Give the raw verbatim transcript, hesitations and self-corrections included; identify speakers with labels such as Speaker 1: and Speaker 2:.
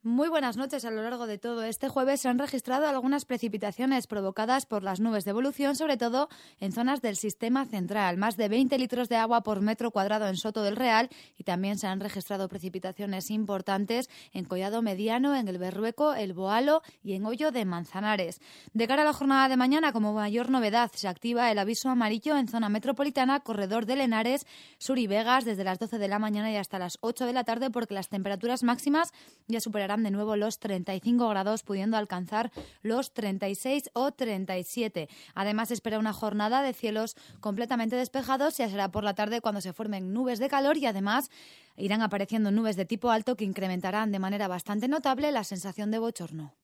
Speaker 1: Muy buenas noches. A lo largo de todo este jueves se han registrado algunas precipitaciones provocadas por las nubes de evolución, sobre todo en zonas del sistema central. Más de veinte litros de agua por metro cuadrado en Soto del Real, y también se han registrado precipitaciones importantes en Collado Mediano, en el Berrueco, el Boalo y en Hoyo de Manzanares. De cara a la jornada de mañana, como mayor novedad, se activa el aviso amarillo en zona metropolitana, Corredor del Henares, Sur y Vegas, desde las doce de la mañana y hasta las ocho de la tarde, porque las temperaturas máximas ya superarán de nuevo los treinta y cinco grados, pudiendo alcanzar los treinta y seis o treinta y siete. Además, se espera una jornada de cielos completamente despejados. Ya será por la tarde cuando se formen nubes de calor, y además irán apareciendo nubes de tipo alto que incrementarán de manera bastante notable la sensación de bochorno.